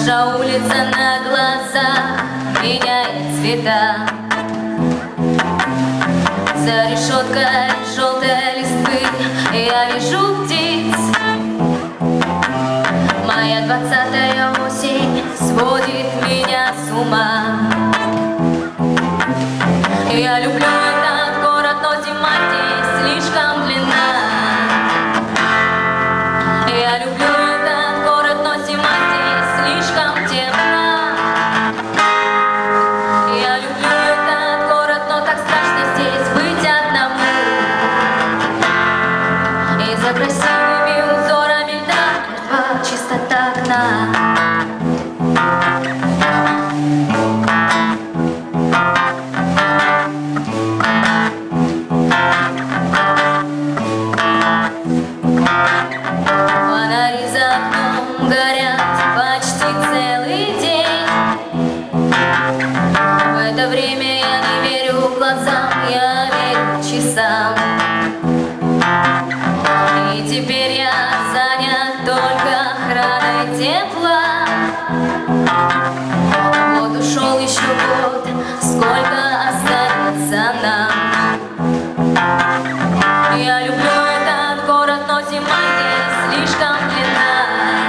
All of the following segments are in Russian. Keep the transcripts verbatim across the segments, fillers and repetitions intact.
Наша улица на глазах меняет цвета. За решеткой желтой листвы я вижу птиц. Моя двадцатая осень сводит меня с ума. Я люблю этот город, но зима здесь слишком длинна. Я люблю этот город, но зима здесь слишком темна. Я люблю этот город, но так страшно здесь быть одному. И за красивыми узорами льда мертва чистота окна. Фонари за окном горят почти целый день. В это время я не верю глазам, я верю часам. И теперь я занят только охраной тепла. Вот ушел еще год, сколько останется нам. Я люблю этот город, но зима здесь слишком длинна.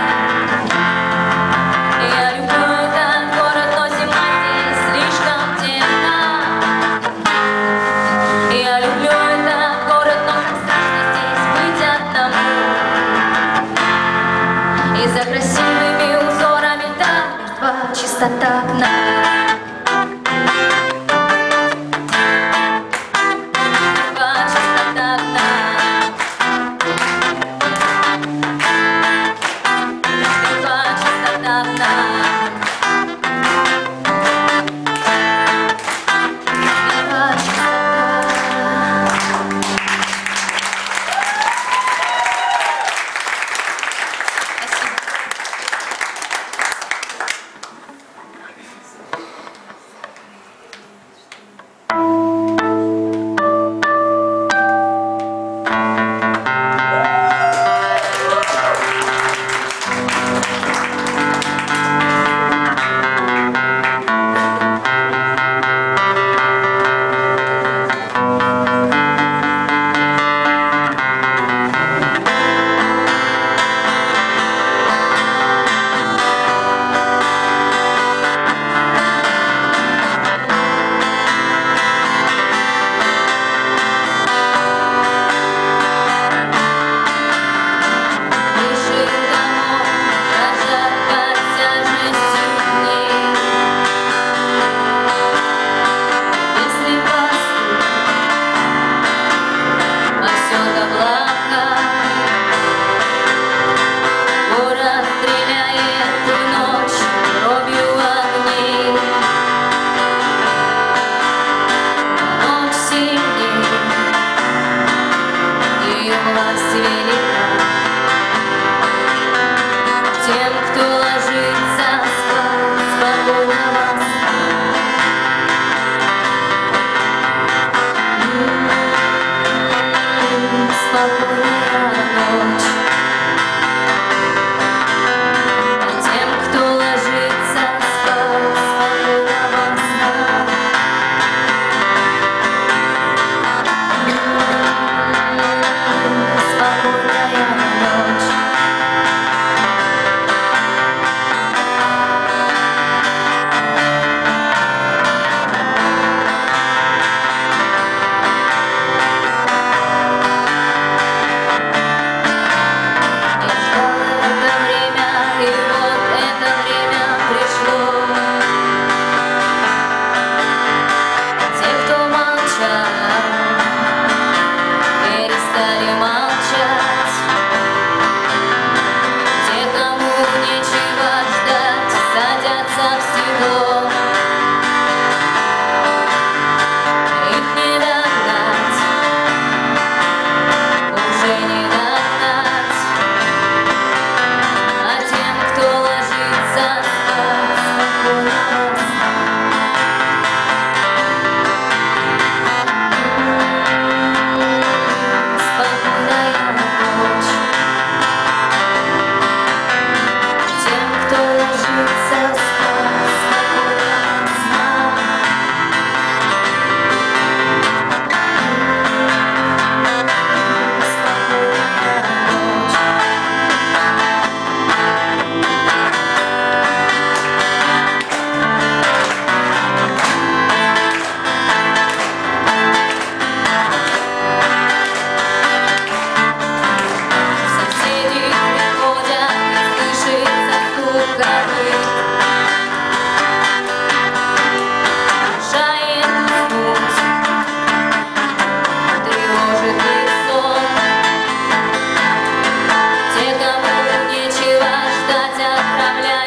Я люблю этот город, но зима здесь слишком темна. Я люблю этот город, но так страшно здесь быть одному. И за красивыми узорами льда мертва чистота окна.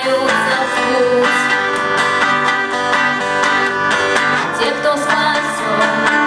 пускаются в путь. Те, кто спасен,